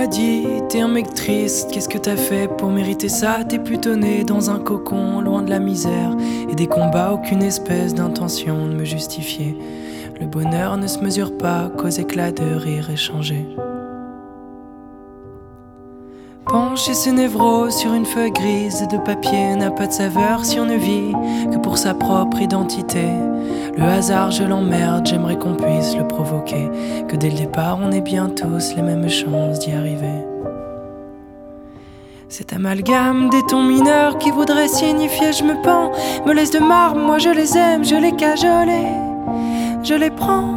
m'a dit, t'es un mec triste, qu'est-ce que t'as fait pour mériter ça? T'es plutôt né dans un cocon, loin de la misère et des combats, aucune espèce d'intention de me justifier. Le bonheur ne se mesure pas qu'aux éclats de rire échangés. Pencher ses névroses sur une feuille grise de papier n'a pas de saveur si on ne vit que pour sa propre identité. Le hasard, je l'emmerde, j'aimerais qu'on puisse le provoquer, que dès le départ on ait bien tous les mêmes chances d'y arriver. Cet amalgame des tons mineurs qui voudrait signifier je me pends, me laisse de marbre, moi je les aime, je les cajole et je les prends.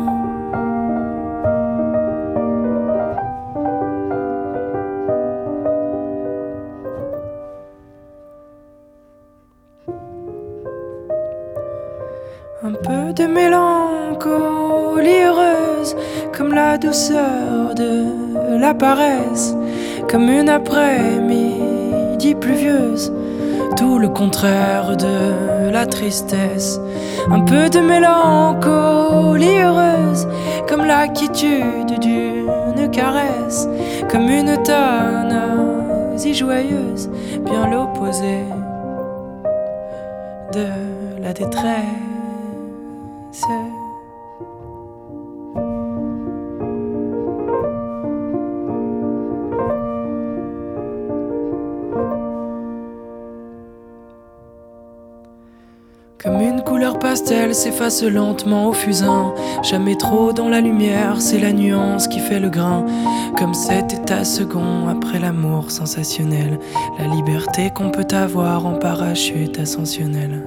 Un peu de mélancolie heureuse, comme la douceur de la paresse, comme une après-midi pluvieuse, tout le contraire de la tristesse. Un peu de mélancolie heureuse, comme la quiétude d'une caresse, comme une euthanasie joyeuse, bien l'opposé de la détresse. Comme une couleur pastel s'efface lentement au fusain, jamais trop dans la lumière, c'est la nuance qui fait le grain. Comme cet état second après l'amour sensationnel, la liberté qu'on peut avoir en parachute ascensionnel.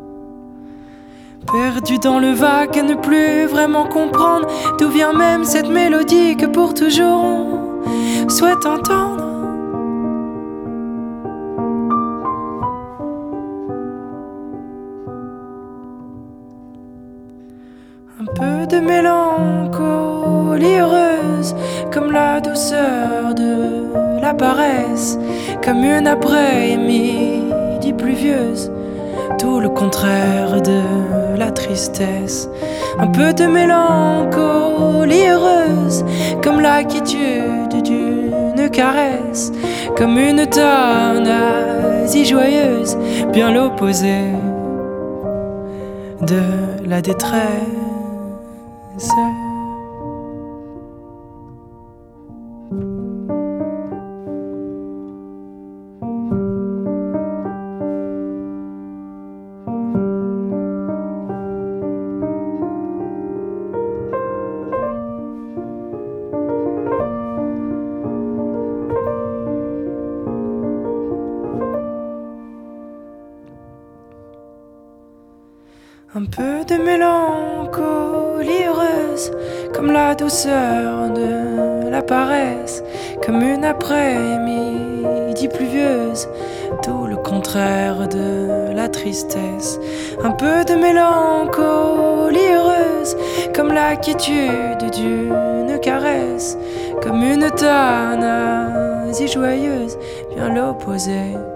Perdu dans le vague à ne plus vraiment comprendre d'où vient même cette mélodie que pour toujours on souhaite entendre. Un peu de mélancolie heureuse, comme la douceur de la paresse, comme une après-midi pluvieuse, tout le contraire de la tristesse. Un peu de mélancolie heureuse, comme la quiétude d'une caresse, comme une euthanasie joyeuse, bien l'opposé de la détresse. Un peu de mélancolie heureuse, comme la douceur de la paresse, comme une après-midi pluvieuse, tout le contraire de la tristesse. Un peu de mélancolie heureuse, comme la quiétude d'une caresse, comme une euthanasie joyeuse, bien l'opposé